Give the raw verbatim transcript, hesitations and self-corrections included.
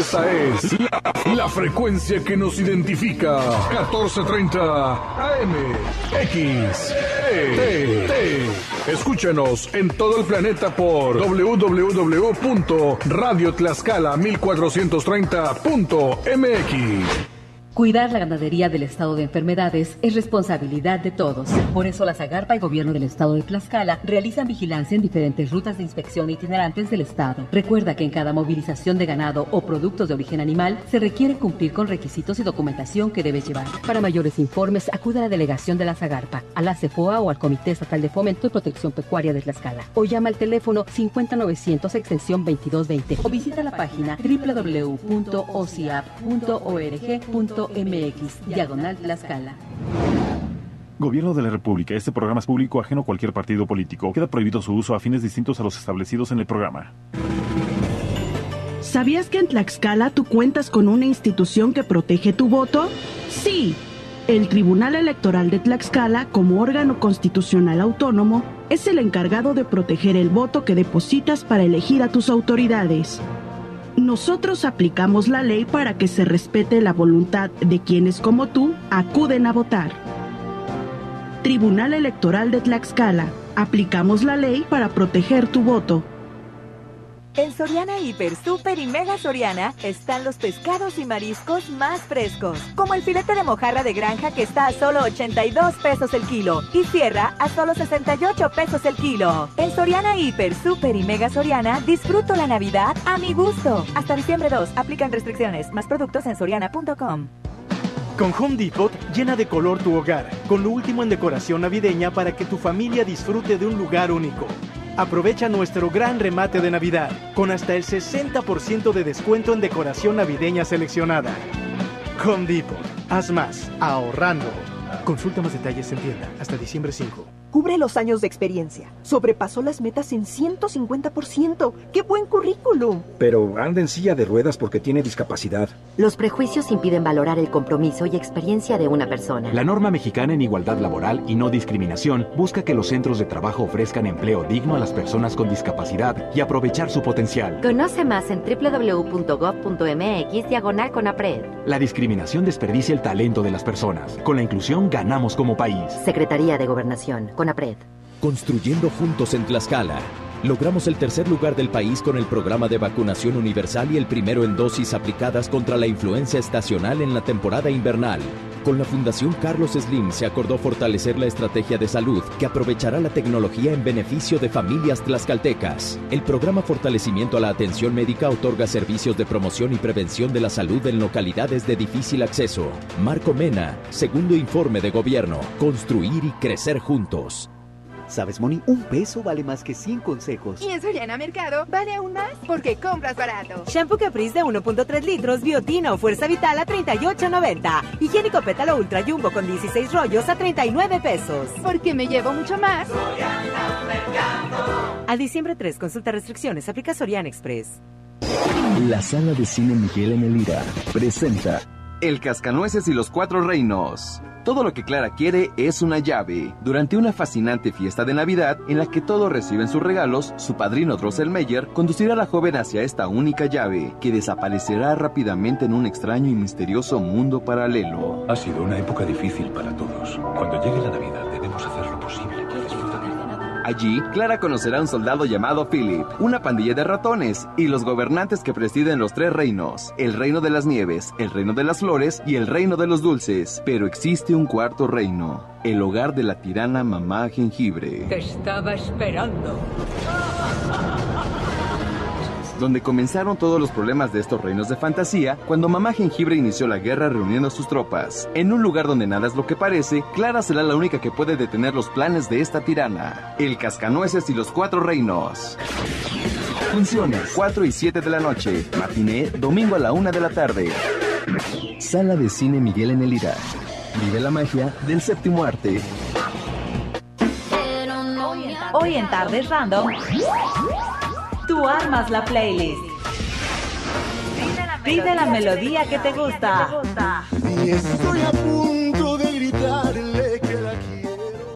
Esa es la, la frecuencia que nos identifica. catorce treinta A M X T T. Escúchanos en todo el planeta por doble u doble u doble u punto radio tlaxcala mil cuatrocientos treinta punto m x. Cuidar la ganadería del estado de enfermedades es responsabilidad de todos. Por eso la Zagarpa y Gobierno del Estado de Tlaxcala realizan vigilancia en diferentes rutas de inspección itinerantes del estado. Recuerda que en cada movilización de ganado o productos de origen animal se requiere cumplir con requisitos y documentación que debes llevar. Para mayores informes, acude a la delegación de la Zagarpa, a la CEFOA o al Comité Estatal de Fomento y Protección Pecuaria de Tlaxcala. O llama al teléfono cincuenta novecientos extensión veintidós veinte o visita la página doble u doble u doble u punto o c i a p punto org punto m x diagonal Tlaxcala. Gobierno de la República. Este programa es público ajeno a cualquier partido político. Queda prohibido su uso a fines distintos a los establecidos en el programa. ¿Sabías que en Tlaxcala tú cuentas con una institución que protege tu voto? Sí. El Tribunal Electoral de Tlaxcala, como órgano constitucional autónomo, es el encargado de proteger el voto que depositas para elegir a tus autoridades. Nosotros aplicamos la ley para que se respete la voluntad de quienes como tú acuden a votar. Tribunal Electoral de Tlaxcala. Aplicamos la ley para proteger tu voto. En Soriana Hiper, Super y Mega Soriana están los pescados y mariscos más frescos, como el filete de mojarra de granja que está a solo ochenta y dos pesos el kilo y sierra a solo sesenta y ocho pesos el kilo. En Soriana Hiper, Super y Mega Soriana disfruto la Navidad a mi gusto. Hasta diciembre dos, aplican restricciones. Más productos en soriana punto com. Con Home Depot, llena de color tu hogar, con lo último en decoración navideña para que tu familia disfrute de un lugar único. Aprovecha nuestro gran remate de Navidad, con hasta el sesenta por ciento de descuento en decoración navideña seleccionada. Home Depot, haz más, ahorrando. Consulta más detalles en tienda, hasta diciembre cinco. Cubre los años de experiencia. Sobrepasó las metas en ciento cincuenta por ciento. ¡Qué buen currículum! Pero anda en silla de ruedas porque tiene discapacidad. Los prejuicios impiden valorar el compromiso y experiencia de una persona. La norma mexicana en igualdad laboral y no discriminación busca que los centros de trabajo ofrezcan empleo digno a las personas con discapacidad y aprovechar su potencial. Conoce más en doble u doble u doble u punto gob punto m x diagonal Conapred. La discriminación desperdicia el talento de las personas. Con la inclusión ganamos como país. Secretaría de Gobernación. Conapred. Construyendo juntos en Tlaxcala. Logramos el tercer lugar del país con el programa de vacunación universal y el primero en dosis aplicadas contra la influenza estacional en la temporada invernal. Con la Fundación Carlos Slim se acordó fortalecer la estrategia de salud que aprovechará la tecnología en beneficio de familias tlaxcaltecas. El programa Fortalecimiento a la Atención Médica otorga servicios de promoción y prevención de la salud en localidades de difícil acceso. Marco Mena, segundo informe de gobierno. Construir y crecer juntos. ¿Sabes, Moni? Un peso vale más que cien consejos. Y en Soriana Mercado vale aún más porque compras barato. Shampoo Caprice de uno punto tres litros, Biotina o Fuerza Vital a treinta y ocho noventa. Higiénico Pétalo Ultra Jumbo con dieciséis rollos a treinta y nueve pesos. Porque me llevo mucho más. Soriana Mercado. A diciembre tres, consulta restricciones, aplica Soriana Express. La Sala de Cine Miguel en el Ira presenta El Cascanueces y los Cuatro Reinos. Todo lo que Clara quiere es una llave. Durante una fascinante fiesta de Navidad, en la que todos reciben sus regalos, su padrino Drosselmeyer conducirá a la joven hacia esta única llave, que desaparecerá rápidamente en un extraño y misterioso mundo paralelo. Ha sido una época difícil para todos. Cuando llegue la Navidad debemos hacer lo posible por disfrutar. Allí, Clara conocerá a un soldado llamado Philip, una pandilla de ratones y los gobernantes que presiden los tres reinos: el reino de las nieves, el reino de las flores y el reino de los dulces. Pero existe un cuarto reino, el hogar de la tirana Mamá Jengibre. Te estaba esperando. Donde comenzaron todos los problemas de estos reinos de fantasía cuando Mamá Jengibre inició la guerra reuniendo a sus tropas. En un lugar donde nada es lo que parece, Clara será la única que puede detener los planes de esta tirana. El Cascanueces y los Cuatro Reinos. Funciones cuatro y siete de la noche. Matiné, domingo a la una de la tarde. Sala de Cine Miguel en el Ira. Vive la magia del séptimo arte. Hoy en Tardes Random, tú armas la playlist. Pide la melodía que te gusta. Y estoy a punto